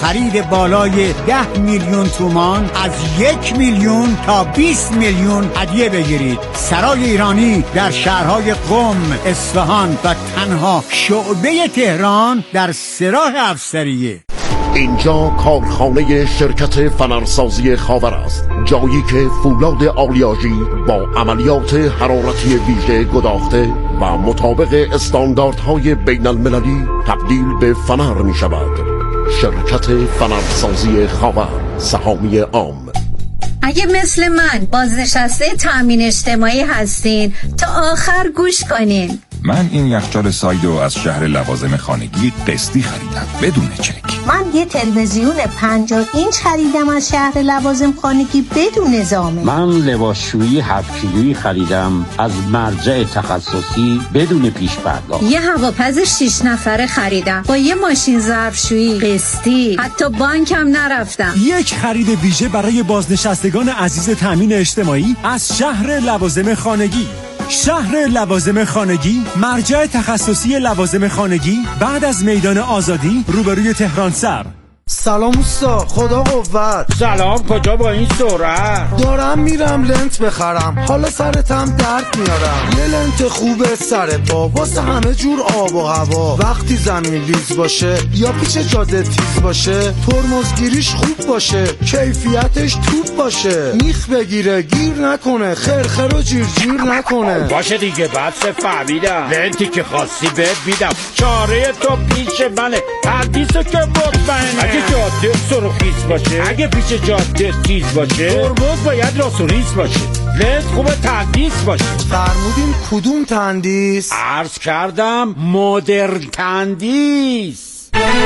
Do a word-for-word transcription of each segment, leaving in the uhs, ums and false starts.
خرید بالای ده میلیون تومان از یک میلیون تا بیست میلیون هدیه بگیرید. سرای ایرانی در شهرهای قم، اصفهان و تنها شعبه تهران در سراح افسریه. اینجا کارخانه شرکت فنرسازی خاور است، جایی که فولاد آلیاژی با عملیات حرارتی ویژه گداخته و مطابق استانداردهای بین المللی تبدیل به فنر می شود. شرکت فنرسازی خاور، سهامی عام. اگه مثل من بازنشسته تأمین اجتماعی هستین تا آخر گوش کنین. من این یخچال سایدو از شهر لوازم خانگی قسطی خریدم بدون چک. من یه تلویزیون پنجاه اینچ خریدم از شهر لوازم خانگی بدون نظامه. من لباسشویی هفت کیلویی خریدم از مرجع تخصصی بدون پیش پرداخت. یه هواپز شش نفره خریدم با یه ماشین ظرفشویی قسطی، حتی بانکم نرفتم. یک خرید ویژه برای بازنشستگان عزیز تأمین اجتماعی از شهر لوازم خانگی. شهر لوازم خانگی، مرجع تخصصی لوازم خانگی بعد از میدان آزادی روبروی تهران سر. سلام اوستا، خدا قوت. سلام، کجا با این سرعت؟ دارم میرم لنت بخرم، حالا سرتم درد میارم. یه لنت خوبه سر پا واسه همه جور آب و هوا. وقتی زمین لیز باشه یا پیچ جاده تیز باشه، ترمزگیریش خوب باشه، کیفیتش توپ باشه، میخ بگیره گیر نکنه، خرخر و جیر جیر نکنه. باشه دیگه، بس فهمیدم. لنتی که خواستی بهت میدم، چاره تو پیش منه، حدیثو که مطمئنه. اگه جاده سرخیز باشه، اگه پیچ جاده تیز باشه، ترمز باید راست و ریز باشه، لنت خوبه تندیس باشه. فرمودین کدوم تندیس؟ عرض کردم مدرن تندیس.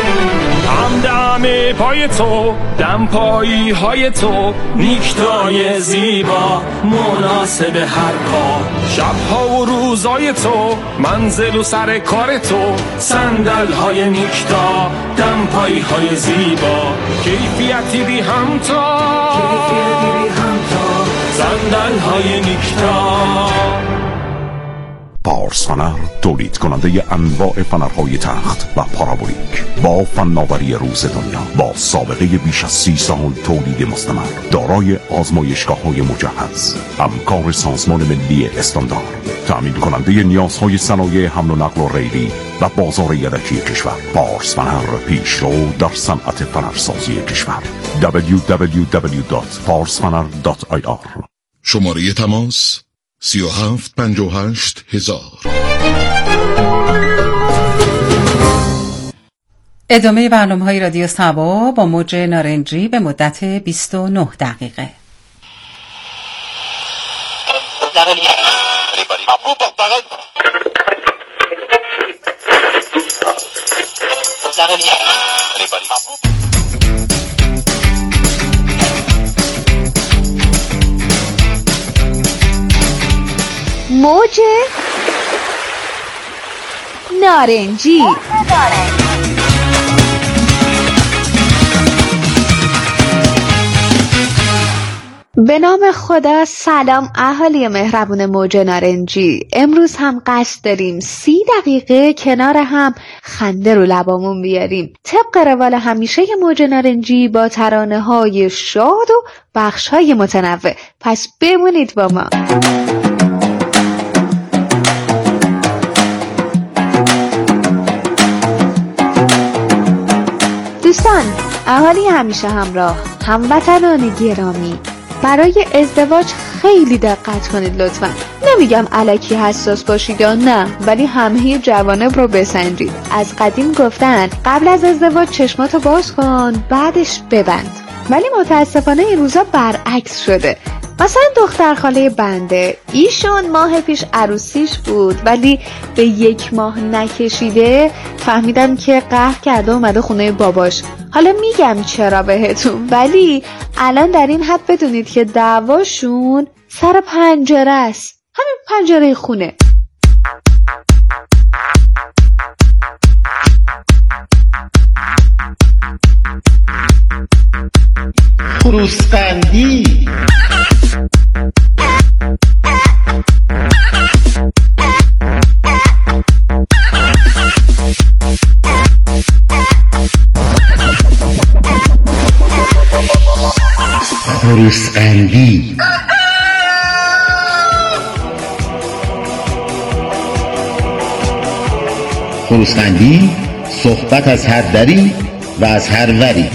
همدم پای تو، دم پایی های تو، نیکتای زیبا مناسب هر پا. شبها و روزای تو، منزل و سر کار تو، صندل های نیکتا، دم پایی های زیبا، کیفیتی بی همتا، کیفیتی بی همتا، صندل های نیکتا. پارس فنر تولید کننده انواع فنرهای تخت و پارابولیک با فناوری روز دنیا، با سابقه بیش از سی سال تولید مستمر، دارای آزمایشگاه‌های مجهز، همکار سازمان ملی استاندارد، تأمین کننده نیازهای صنایع حمل و نقل و ریلی و بازار یدکی کشور. پارس فنر، پیشرو در صنعت فنرسازی کشور. دبلیو دبلیو دبلیو دات پارس فنر دات آی آر. شماره تماس سی و هفت پنجاه و هشت هزار. ادامه برنامه‌های رادیو سبا با موج نارنجی به مدت بیست و نه دقیقه. موج نارنجی. به نام خدا. سلام اهالی مهربون موج نارنجی. امروز هم قصد داریم سی دقیقه کنار هم خنده رو لبامون بیاریم، طبق روال همیشه موج نارنجی با ترانه های شاد و بخش های متنوع. پس بمونید با ما. دوستان، اهالی همیشه همراه، هموطنان گرامی، برای ازدواج خیلی دقت کنید لطفا. نمیگم الکی حساس باشید یا نه، ولی همه جوانب رو بسنجید. از قدیم گفتن قبل از ازدواج چشماتو باز کن بعدش ببند، ولی متاسفانه این روزا برعکس شده. مثلا دختر خاله بنده، ایشون ماه پیش عروسیش بود، ولی به یک ماه نکشیده فهمیدم که قهر کرده اومده خونه باباش. حالا میگم چرا بهتون، ولی الان در این حد بدونید که دعواشون سر پنجره است، همین پنجره خونه. خروسقندی. خروسقندی. خروسقندی، صحبت از هر دری و از هر وری.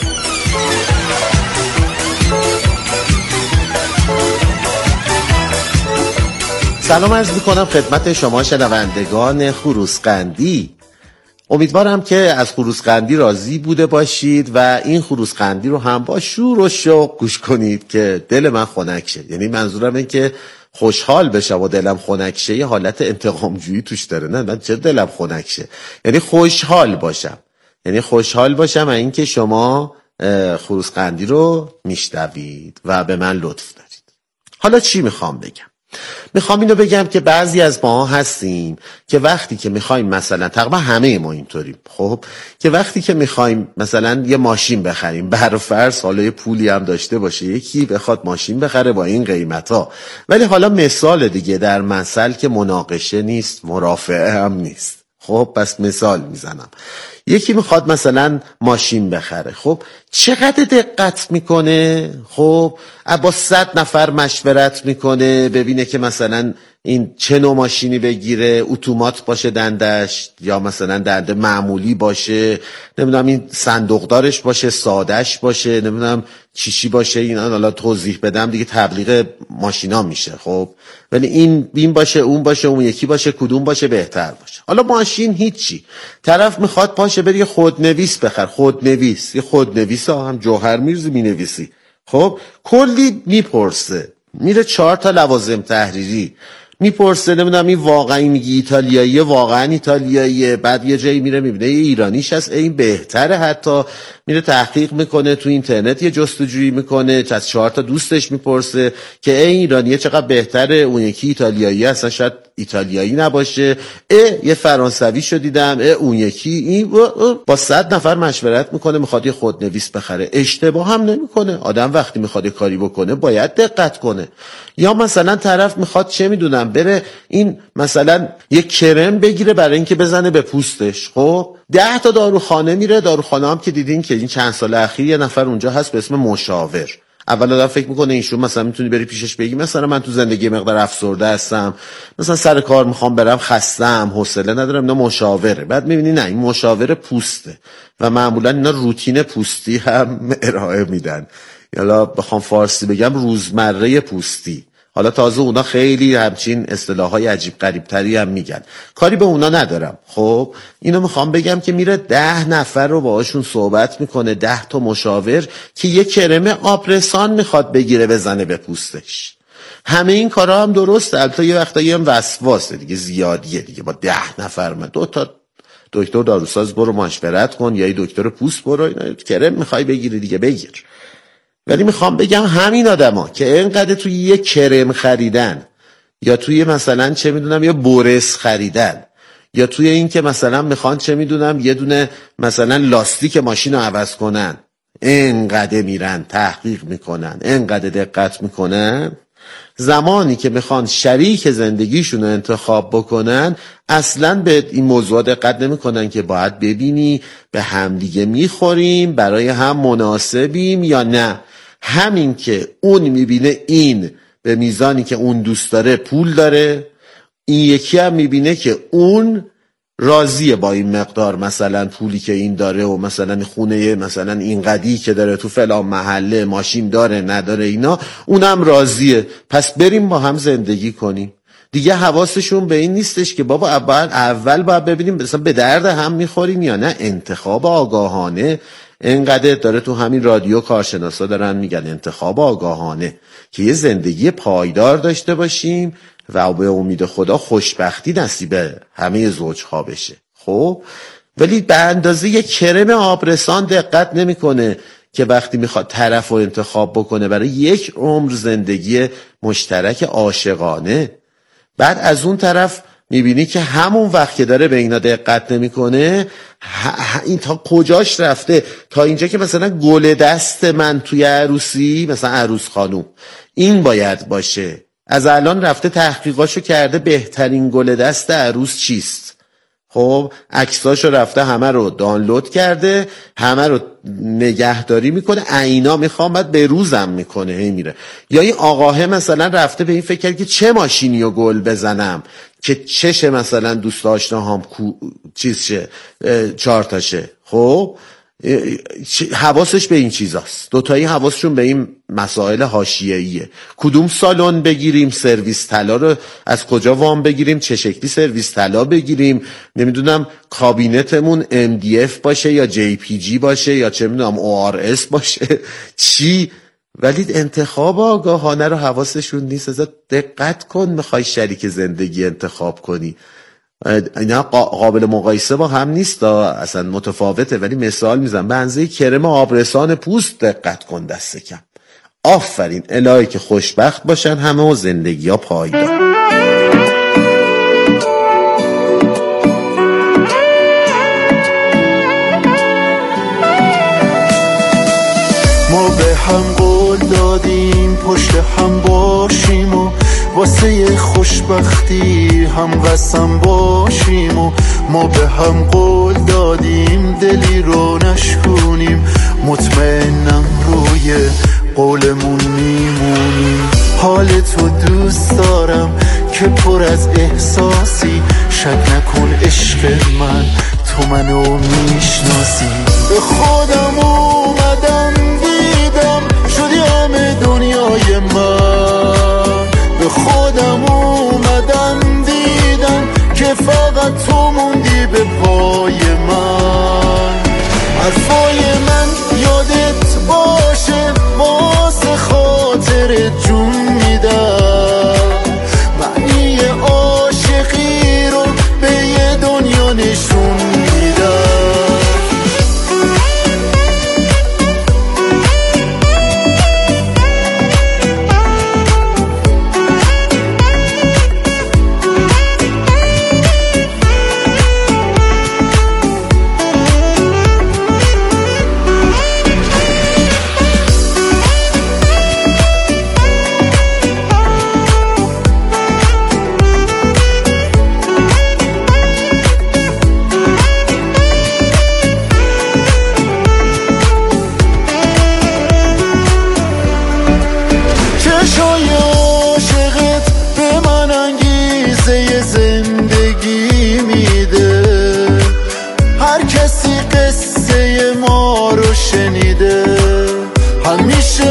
سلام عرض میکنم خدمت شما شنوندگان خروسقندی. امیدوارم که از خروسقندی راضی بوده باشید و این خروسقندی رو هم با شور و شوق گوش کنید که دل من خنک شه. یعنی منظورم این که خوشحال بشم و دلم خنک شه، یه حالت انتقامجویی توش داره. نه من چه دلم خنک شه، یعنی خوشحال باشم، یعنی خوشحال باشم و این که شما خروسقندی رو میشنوید و به من لطف دارید. حالا چی میخوام بگم؟ میخوام اینو بگم که بعضی از ما هستیم که وقتی که میخوایم، مثلا تقریبا همه ما اینطوریم، خب که وقتی که میخوایم مثلا یه ماشین بخریم، بر فرض حالا یه پولی هم داشته باشه یکی بخواد ماشین بخره با این قیمتا، ولی حالا مثال دیگه در مثل که مناقشه نیست، مرافعه هم نیست. خب پس مثال میزنم، یکی میخواد مثلا ماشین بخره، خب چقدر دقت میکنه؟ خب با صد نفر مشورت میکنه ببینه که مثلا این چه نوع ماشینی بگیره، اتومات باشه دندش یا مثلا دنده معمولی باشه، نمیدونم این صندوقدارش باشه، سادهش باشه، نمیدونم چیشی باشه. اینا حالا توضیح بدم دیگه تبلیغ ماشینا میشه. خب ولی این این باشه، اون باشه، اون یکی باشه، کدوم باشه بهتر باشه. حالا ماشین هیچی، طرف میخواد پاشه بری خودنویس بخر، خودنویس، یه خودنویس هم جوهر میرزی مینویسی. خب کلی میپرسه، میره چهار تا لوازم تحریری میپرسه، نمیدونم این واقعا میگی ایتالیاییه، واقعا ایتالیاییه، بعد یه جایی میره میبینه یه ایرانیش هست، این بهتره، حتی میره تحقیق میکنه تو اینترنت، یه جستجویی میکنه، از چهار تا دوستش میپرسه که این ایرانیه چقدر بهتره، اون یکی ایتالیایی هست شاید ایتالیایی نباشه، اه یه فرانسوی شو دیدم، اه اون یکی این، با صد نفر مشورت میکنه میخواد یه خودنویس بخره. اشتباه هم نمیکنه، آدم وقتی میخواد یه کاری بکنه باید دقت کنه. یا مثلا طرف میخواد چه میدونم بره این مثلا یه کرم بگیره برای اینکه بزنه به پوستش، خب ده تا داروخانه میره، داروخانه هم که دیدین که این چند سال اخیر یه نفر اونجا هست به اسم مشاور. اول آدم فکر میکنه اینشون مثلا میتونی بری پیشش بگی مثلا من تو زندگی مقدار افسرده هستم، مثلا سر کار میخوام برم، خستم، حوصله ندارم. اینا مشاوره. بعد میبینی نه، این مشاور پوسته و معمولا اینا روتین پوستی هم ارائه میدن، حالا بخوام فارسی بگم روزمره پوستی. حالا تازه اونا خیلی همچین اصطلاحای عجیب غریب تری هم میگن، کاری به اونا ندارم. خب اینو میخوام بگم که میره ده نفر رو باهاشون صحبت میکنه، ده تا مشاور که یه کرم آبرسان میخواد بگیره بزنه به پوستش. همه این کارا هم درسته، البته یه وقتایی هم وسواسه دیگه، زیادیه دیگه. با ده نفر من دو تا دکتر داروساز برو مشورت کن، یا یه دکتر پوست برو، اینا کرم میخوای بگیری دیگه بگیر. ولی میخوام بگم همین آدما که اینقدر توی یه کرم خریدن، یا توی مثلا چه میدونم یه برس خریدن، یا توی این که مثلا میخوان چه میدونم یه دونه مثلا لاستیک ماشین رو عوض کنن، اینقدر میرن تحقیق میکنن، اینقدر دقت میکنن، زمانی که میخوان شریک زندگیشون رو انتخاب بکنن اصلا به این موضوع دقت نمیکنن که باید ببینی به همدیگه میخوریم، برای هم مناسبیم یا نه. همین که اون میبینه این به میزانی که اون دوست داره پول داره، این یکی هم میبینه که اون راضیه با این مقدار مثلا پولی که این داره و مثلا خونه مثلا این قدی که داره تو فلان محله، ماشین داره نداره اینا، اونم راضیه، پس بریم با هم زندگی کنیم. دیگه حواسشون به این نیستش که بابا اول اول باید ببینیم مثلا به درد هم میخوریم یا نه. انتخاب آگاهانه اینقدر داره تو همین رادیو کارشناسا دارن میگن، انتخاب آگاهانه که یه زندگی پایدار داشته باشیم و به امید خدا خوشبختی نصیب همه زوجها بشه. خب ولی به اندازه یه کرم آبرسان دقت نمیکنه که وقتی میخواد طرف رو انتخاب بکنه برای یک عمر زندگی مشترک عاشقانه، بعد از اون طرف میبینی که همون وقت که داره به اینا دقت نمیکنه، این تا کجاش رفته؟ تا اینجا که مثلا گل دست من توی عروسی، مثلا عروس خانوم این باید باشه، از الان رفته تحقیقاشو کرده بهترین گل دست عروس چیست. خب عکساشو رفته همه رو دانلود کرده، همه رو نگهداری میکنه، عینا میخوام بعد به روزم میکنه هی میره. یا این آقاه مثلا رفته به این فکر کرد که چه ماشینی رو گل بزنم که چشه مثلا دوست آشناهام کو... چیز شه چارتاشه. خب حواسش به این چیزاست، دوتایی حواسشون به این مسائل حاشیه‌ایه. کدوم سالن بگیریم، سرویس طلا رو از کجا وام بگیریم، چه شکلی سرویس طلا بگیریم، نمیدونم کابینتمون ام دی اف باشه یا جی پی جی باشه یا چه میدونم او آر اس باشه چی. ولی انتخاب آگاهانه رو حواسشون نیست. ازت دقت کن میخوای شریک زندگی انتخاب کنی، اینا قابل مقایسه با هم نیست، اصلا متفاوته. ولی مثال میزنم، به اندازه کرم آبرسان پوست دقت کن دست کم. آفرین، الهی که خوشبخت باشن همه و زندگی ها پایدار. ما به هم قول دادیم پشت هم باشیم و واسه خوشبختی هم قسم باشیم و ما به هم قول دادیم دلی رو نشکونیم، مطمئنم روی قولمون میمونیم. حال تو دوست دارم که پر از احساسی، شک نکن عشق من تو منو میشناسی. به خودم اومدم دیدم شدی همه دنیای من، به خودم اومدم دیدم که فقط تو موندی به پای من. حرفای من یادت باشه واسه خاطر جون میدم، معنی عاشقی رو به یه دنیا نشون میدم. همیشه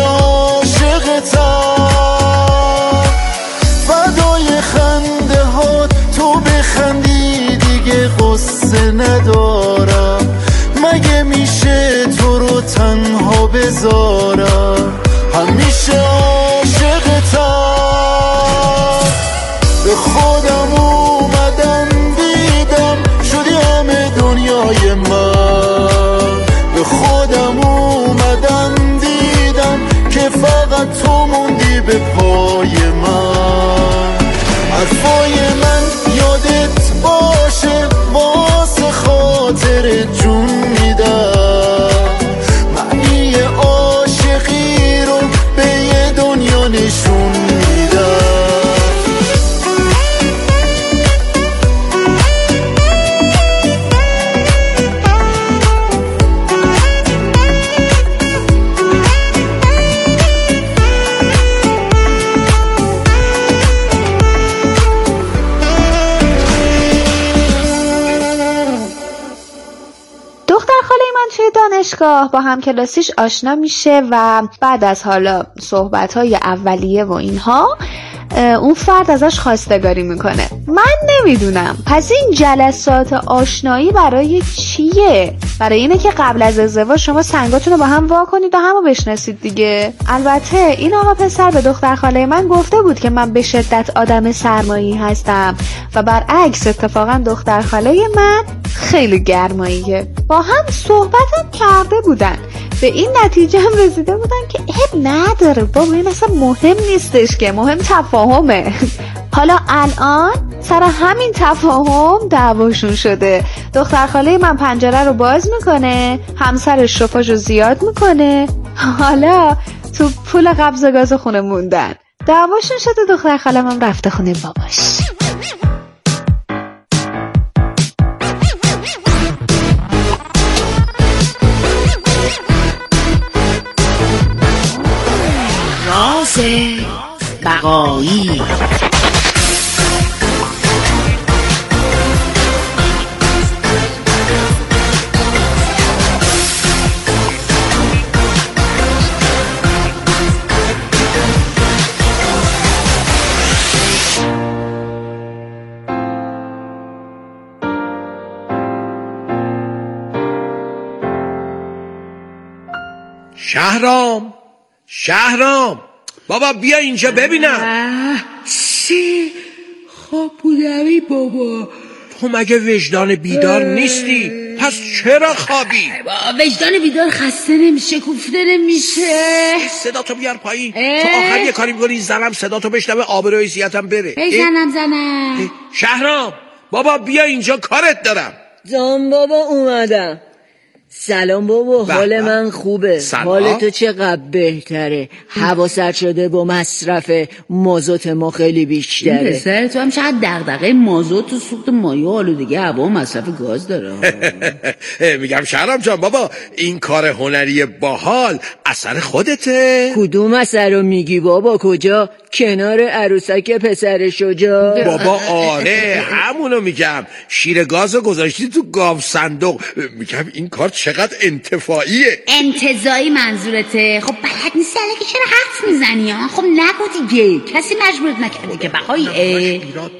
عاشقتم، فدای خنده ها تو بخندی دیگه قصه ندارم، مگه میشه تو رو تنها بذارم. همیشه عاشقتم، به خودم اومدم دیدم شدی همه دنیای من، به خودم اومدم دیدم که فقط تو موندی به پای من. حرفای من یادت باشه واسه خاطر جون میدم، معنی عاشقی رو به یه دنیا نشون میدم. دانشگاه با هم کلاسیش آشنا میشه و بعد از حالا صحبت‌های اولیه و اینها اون فرد ازش خواستگاری میکنه. من نمیدونم پس این جلسات آشنایی برای چیه؟ برای اینه که قبل از ازدواج شما سنگاتون رو با هم وا کنید و همو بشناسید دیگه. البته این آقا پسر به دختر خاله من گفته بود که من به شدت آدم سرمایی هستم و برعکس اتفاقا دختر خاله من خیلی گرماییه. با هم صحبتم کرده بودن، به این نتیجه هم رسیده بودن که اب نداره بابا، این اصلا مهم نیستش که، مهم تفاهمه. حالا الان سر همین تفاهم دعواشون شده. دختر خاله من پنجره رو باز میکنه، همسرش شفاشو زیاد میکنه، حالا تو پول قبض گاز خونه موندن. دعواشون شده، دختر خاله من رفته خونه باباش. قصه بقایی. شهرام شهرام بابا بیا اینجا ببینم. چی؟ خواب بودمی بابا. تو مگه وجدان بیدار نیستی؟ پس چرا خوابی؟ وجدان بیدار خسته نمیشه، کوفته نمیشه. صدا تو بیار پایین. تو آخر یه کاری میکنی زنم صدا تو بشنوه آبروی حیثیتم بره. بزنم زنم. شهرام بابا بیا اینجا کارت دارم. جان بابا اومدم. سلام بابا، حال من خوبه. حال تو چقدر بهتره؟ هوا سرد شده با مصرف مازوت ما خیلی بیشتره. پسر تو هم چقدر دغدغه مازوت و سوخت مایع آلودگی هوا مصرف گاز داره. میگم شهرام جان بابا این کار هنری باحال اثر خودته؟ کدوم اثر رو میگی بابا؟ کجا؟ کنار عروسک پسر شجاع؟ بابا آره همونو میگم. شیر گازو گذاشتی تو گاو صندوق. میگم این کار چقدر انتفاعیه. انتزاعی منظورته؟ خب بلد نیستی الکی چرا حرف میزنی ها؟ خب نگو دیگه، کسی مجبورت نکرده که بخوایی.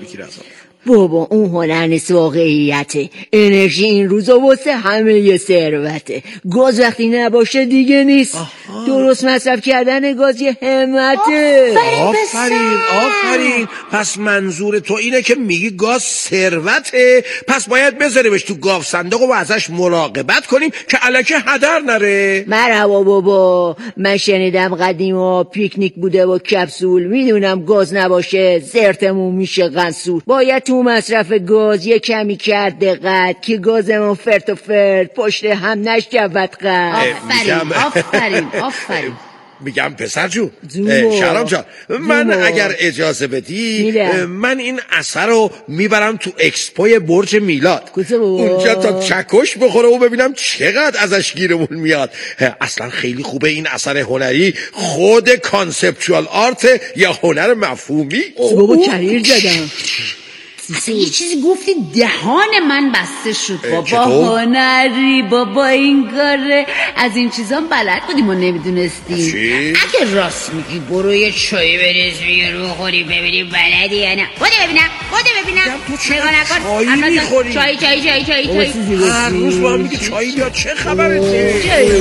بابا اون هنر نیست، واقعیته. انرژی این روزا واسه همه یه ثروته. گاز وقتی نباشه دیگه نیست. آها. درست مصرف کردن گاز یه همته. آفرین آفرین. پس منظور تو اینه که میگی گاز ثروته، پس باید بذاریمش تو گاو صندوق و ازش مراقبت کنیم که الکی هدر نره. مرحبا بابا، من شنیدم قدیما پیکنیک بوده با کپسول. میدونم گاز نباشه زرتمون میشه قنسول. باید تو مصرف گاز یه کمی کرد دقت که گازمون فرت و فرت پشت هم نشکود قد. آفرین آفرین آفرین. میگم پسر جون شهرام جان من اگر اجازه بدی میدم. من این اثر رو میبرم تو اکسپوی برج میلاد. اونجا تا چکش بخوره و ببینم چقدر ازش گیرمون میاد. اصلا خیلی خوبه این اثر هنری. خود کانسپچوال آرت یا هنر مفهومی. بابا کریر زدم. اصلا یه چیزی گفتی دهان من بسته شد. بابا هنری بابا این کاره. از این چیزا بلد بودیم و نمیدونستیم. اگه راست میگی برو یه چایی بریز بیا رو خوری ببینیم بلدی یا نه. بوده ببینم بوده ببینم. چایی میخوری؟ چایی چایی چایی چایی چایی هر روز با هم میگی چایی بیا. چه خبرته؟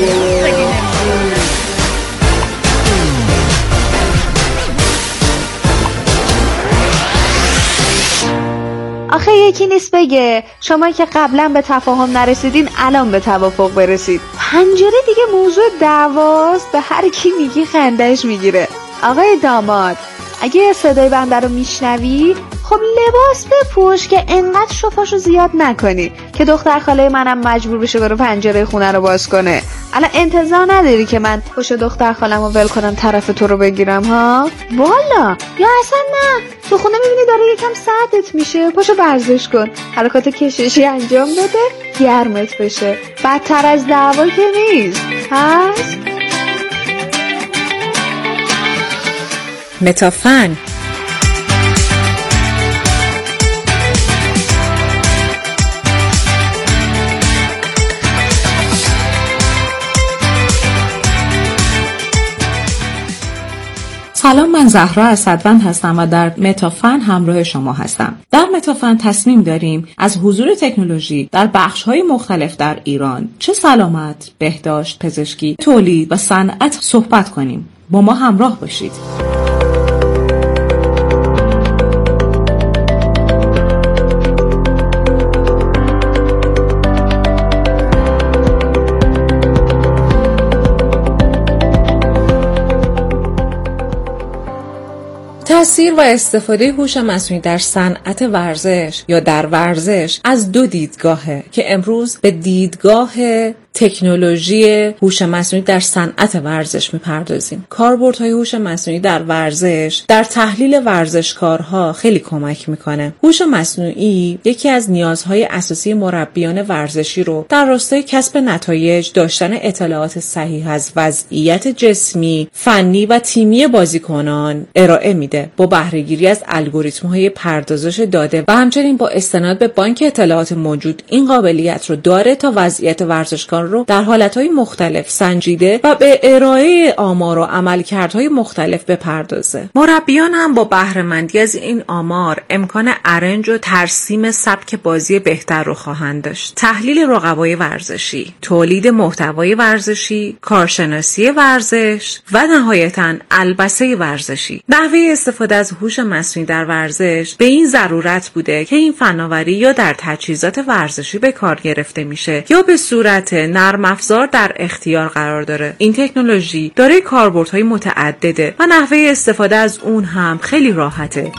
آخه یکی نیست بگه شما که قبلا به تفاهم نرسیدین الان به توافق برسید. پنجره دیگه موضوع دعواست، به هر کی میگی خندش میگیره. آقای داماد اگه صدای بنده رو میشنوی خب لباس بپوش که انقدر شفاشو زیاد نکنی که دختر خاله منم مجبور بشه بره پنجره خونه رو باز کنه. الان انتظار نداری که من پشت دختر خاله‌مو ول کنم طرف تو رو بگیرم ها؟ والا یا اصلا نه، تو خونه میبینی داره یکم سردت میشه پاشو ورزش کن، حرکات کششی انجام بده گرمت بشه. بدتر از دعوا که نیست. هست متافن. سلام، من زهرا اسدوند هستم و در متافن همراه شما هستم. در متافن تصمیم داریم از حضور تکنولوژی در بخش‌های مختلف در ایران چه سلامت، بهداشت، پزشکی، تولید و صنعت صحبت کنیم. با ما همراه باشید. تأثیر و استفاده هوش مصنوعی در صنعت ورزش یا در ورزش از دو دیدگاهه که امروز به دیدگاه تکنولوژی هوش مصنوعی در صنعت ورزش میپردازیم. کاربردهای هوش مصنوعی در ورزش در تحلیل ورزشکارها خیلی کمک میکنه. هوش مصنوعی یکی از نیازهای اساسی مربیان ورزشی رو در راستای کسب نتایج، داشتن اطلاعات صحیح از وضعیت جسمی، فنی و تیمی بازیکنان ارائه میده با بهره‌گیری از الگوریتم‌های پردازش داده و همچنین با استناد به بانک اطلاعات موجود این قابلیت رو داره تا وضعیت ورزشکار رو در حالتهای مختلف سنجیده و به ارائه آمار و عملکردهای مختلف بپردازه. مربیان هم با بهره‌مندی از این آمار امکان ارنج و ترسیم سبک بازی بهتر رو خواهند داشت. تحلیل رقبای ورزشی، تولید محتوای ورزشی، کارشناسی ورزش و نهایتاً البسه ورزشی. نحوه استفاده از هوش مصنوعی در ورزش به این ضرورت بوده که این فناوری یا در تجهیزات ورزشی به کار گرفته میشه یا به صورت نرم افزار در اختیار قرار داره. این تکنولوژی دارای کاربردهای متعدده و نحوه استفاده از اون هم خیلی راحته.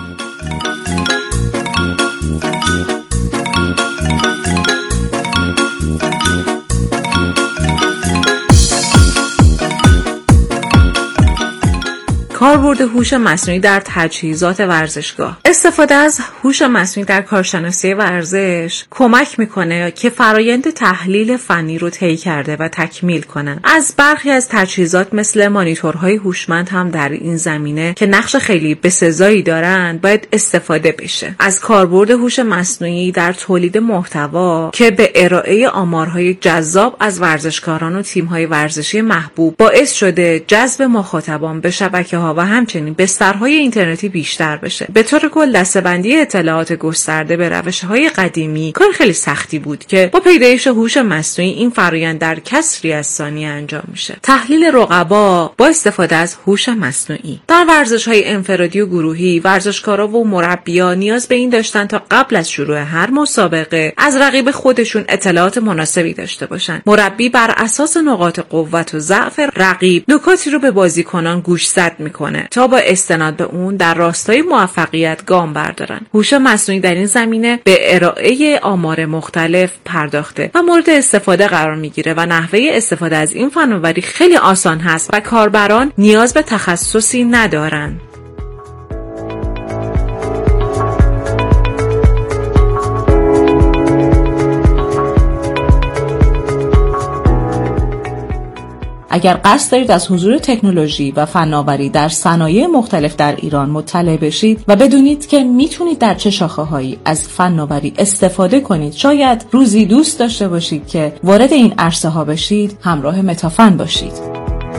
کاربرد هوش مصنوعی در تجهیزات ورزشگاه. استفاده از هوش مصنوعی در کارشناسی ورزش کمک میکنه که فرایند تحلیل فنی رو طی کرده و تکمیل کنه. از برخی از تجهیزات مثل مانیتورهای هوشمند هم در این زمینه که نقش خیلی بسزایی دارن باید استفاده بشه. از کاربرد هوش مصنوعی در تولید محتوا که به ارائه آمارهای جذاب از ورزشکاران و تیم‌های ورزشی محبوب باعث شده جذب مخاطبان به شبکه‌ها و همچنین بسترهای اینترنتی بیشتر بشه. به طور کل دسته‌بندی اطلاعات گسترده به روش‌های قدیمی کار خیلی سختی بود که با پیدایش هوش مصنوعی این فرآیند در کسری از ثانیه انجام میشه. تحلیل رقبا با استفاده از هوش مصنوعی. در ورزش‌های انفرادی و گروهی ورزشکارا و مربیان نیاز به این داشتن تا قبل از شروع هر مسابقه از رقیب خودشون اطلاعات مناسبی داشته باشن. مربی بر اساس نقاط قوت و ضعف رقیب نکاتی رو به بازیکنان گوشزد میکنه تا با استناد به اون در راستای موفقیت گام بردارن. هوش مصنوعی در این زمینه به ارائه آمار مختلف پرداخته و مورد استفاده قرار میگیره و نحوه استفاده از این فناوری خیلی آسان هست و کاربران نیاز به تخصصی ندارن. اگر قصد دارید از حضور تکنولوژی و فناوری در صنایع مختلف در ایران مطلع بشید و بدونید که میتونید در چه شاخه‌هایی از فناوری استفاده کنید، شاید روزی دوست داشته باشید که وارد این عرصه ها بشید، همراه متافن باشید.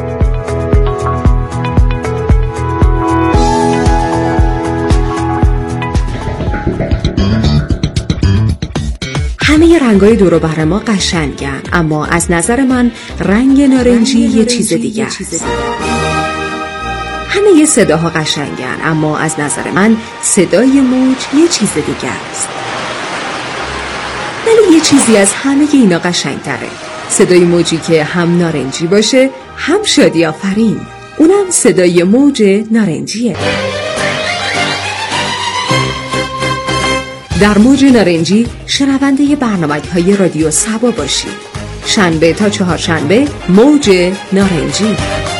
همه رنگای دور و بر ما قشنگن، اما از نظر من رنگ نارنجی یه چیز دیگه است. همه صداها قشنگن، اما از نظر من صدای موج یه چیز دیگه است. ولی یه چیزی از همه اینا قشنگتره. صدای موجی که هم نارنجی باشه هم شادی آفرین. اونم صدای موج نارنجیه. در موج نارنجی شنونده برنامه‌های رادیو صبا باشید. شنبه تا چهارشنبه موج نارنجی.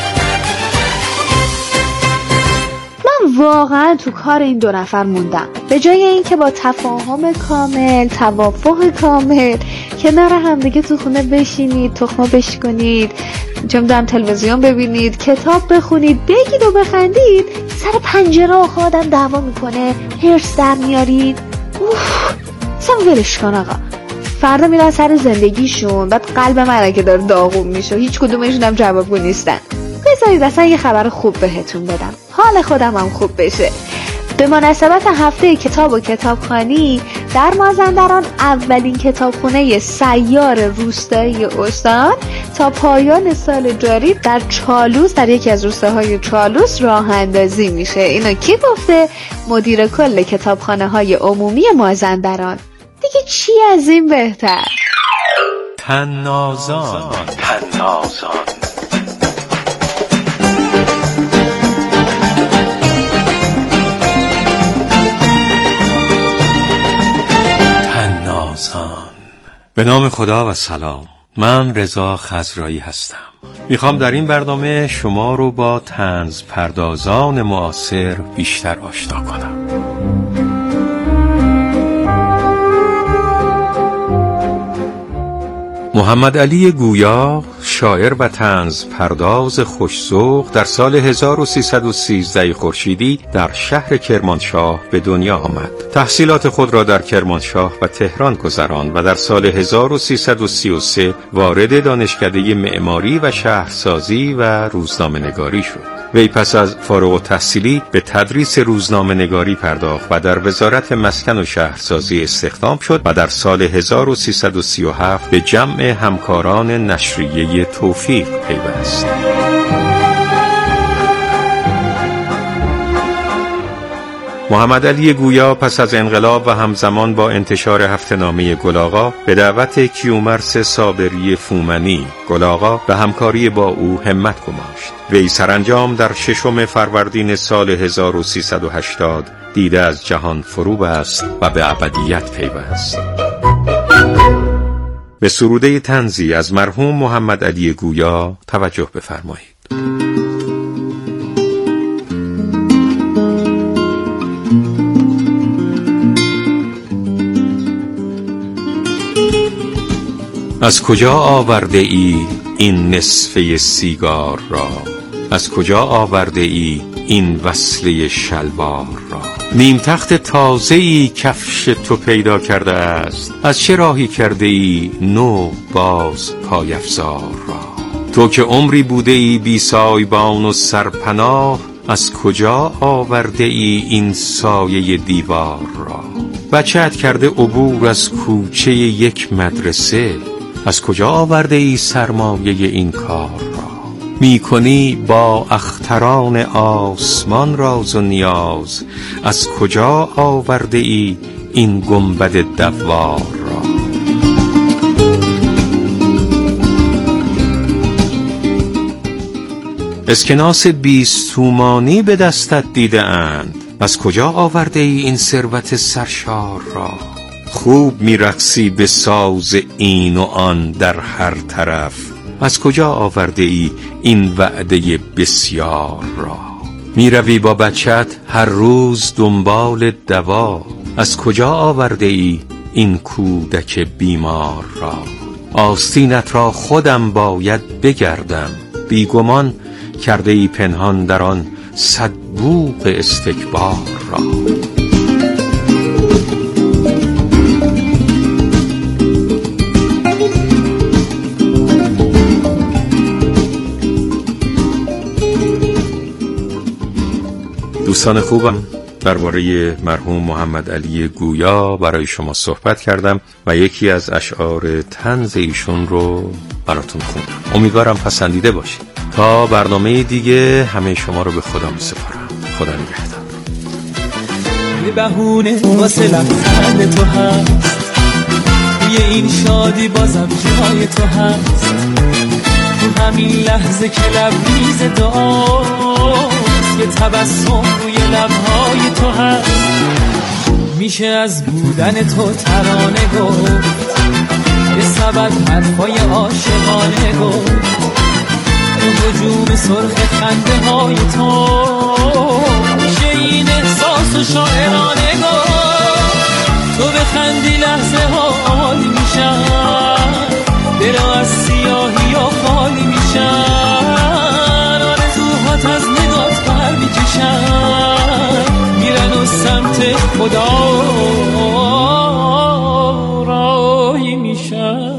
من واقعا تو کار این دو نفر موندم. به جای اینکه با تفاهم کامل، توافق کامل کنار هم دیگه تو خونه بشینید، تخمه بشکنید، چه می‌دونم تلویزیون ببینید، کتاب بخونید، بگید و بخندید، سر پنجره آخه آدم دعوا میکنه، هرس در میارید. اوف، سم ولش کن آقا. فردا میرن سر زندگیشون، بعد قلب من که داره داغون میشه، هیچ کدومشون هم جوابگو نیستن. بذارید اصلا یه خبر خوب بهتون بدم، حال خودم هم خوب بشه. به مناسبت هفته کتاب و کتابخوانی در مازندران اولین کتابخونه سیار روستایی استان تا پایان سال جاری در چالوس، در یکی از روستاهای چالوس راه اندازی میشه. اینو کی گفته؟ مدیر کل کتابخانه های عمومی مازندران. دیگه چی از این بهتر؟ تنازان تنازان به نام خدا و سلام. من رضا خضرایی هستم. میخوام در این برنامه شما رو با طنز پردازان معاصر بیشتر آشنا کنم. محمد علی گویا، شاعر و طنز پرداز خوش‌ذوق، در سال هزار و سیصد و سیزده خورشیدی در شهر کرمانشاه به دنیا آمد. تحصیلات خود را در کرمانشاه و تهران گذراند و در سال هزار و سیصد و سی و سه وارد دانشکده معماری و شهرسازی و روزنامه‌نگاری شد. وی پس از فارغ التحصیلی به تدریس روزنامه‌نگاری پرداخت و در وزارت مسکن و شهرسازی استخدام شد و در سال هزار و سیصد و سی و هفت به جمع همکاران نشریه توفیق پیوست. محمد علی گویا پس از انقلاب و همزمان با انتشار هفته‌نامه گل آقا به دعوت کیومرث صابری فومنی گل آقا و همکاری با او همت گماشت. وی سرانجام در ششم فروردین سال هزار و سیصد و هشتاد دیده از جهان فرو بست و به ابدیت پیوست. به سروده طنزی از مرحوم محمد علی گویا توجه بفرمایید. از کجا آورده ای این نصفه سیگار را؟ از کجا آورده ای این وصله شلوار را؟ نیم تخت تازه‌ای کفش تو پیدا کرده است، از چه راهی کرده ای نو باز پایفزار را؟ تو که عمری بوده ای بی سایبان و سرپناه، از کجا آورده ای این سایه دیوار را؟ بچه‌ات کرده عبور از کوچه یک مدرسه، از کجا آورده ای سرمایه این کار را؟ می کنی با اختران آسمان راز و نیاز، از کجا آورده ای این گنبد دوار را؟ اسکناس بیست تومانی به دستت دیده اند، از کجا آورده ای این ثروت سرشار را؟ خوب میرقصی به ساز این و آن در هر طرف، از کجا آورده ای این وعده بسیار را؟ میروی با بچت هر روز دنبال دوا، از کجا آورده ای این کودک بیمار را؟ آستینت را خودم باید بگردم، بیگمان کرده ای پنهان در آن صد بوق استکبار را. دوستان خوبم، درباره مرحوم محمد علی گویا برای شما صحبت کردم و یکی از اشعار طنز ایشون رو براتون خوندم. امیدوارم پسندیده باشید. تا برنامه دیگه همه شما رو به خدا میسپارم. خدا نگهدار. یه بهونه واسه لبخند تو هست، یه این شادی بازم جای تو هست، تو همین لحظه که لبریز دعاست، یه تبسم روی لبهای تو هست، میشه از بودن تو ترانه گفت، یه سبد حرفای عاشقانه گفت، تو وجود سرخ خنده های تو میشه این احساس و شاعرانه گفت، تو بخندی لحظه ها عالی میشن، دل از سیاهی ها خالی میشن، آرزوهات از نگات پر میکشن، میرن و سمت خدا راهی میشن.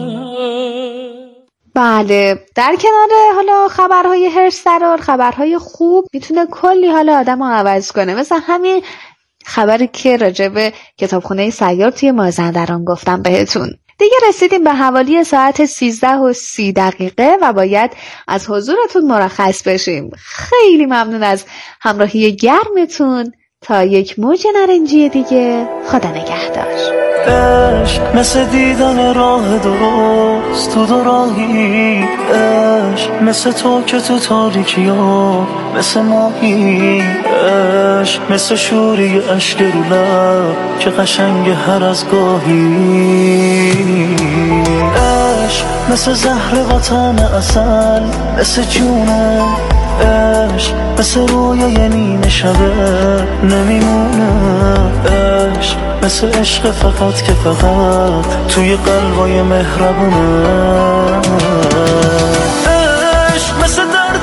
بله، در کنار حالا خبرهای هرسرار، خبرهای خوب میتونه کلی حالا آدم رو عوض کنه، مثل همین خبری که راجع به کتابخونه سیار توی مازندران گفتم بهتون. دیگه رسیدیم به حوالی ساعت سیزده و سی دقیقه و باید از حضورتون مرخص بشیم. خیلی ممنون از همراهی گرمتون. تا یک موج نارنجی دیگه، خدا نگهدار. عشق مثل دیدن راه درست تو دو راهی، عشق مثل تو که تو تاریکی ها مثل ماهی، عشق مثل شوری عشق رو لب که قشنگ هر از گاهی، عشق مثل زهر وطن اصل، مثل جونه عشق، مثل رویای نیمه شبه نمیمونه عشق، مثل عشق فقط که فقط توی قلبای مهربونه.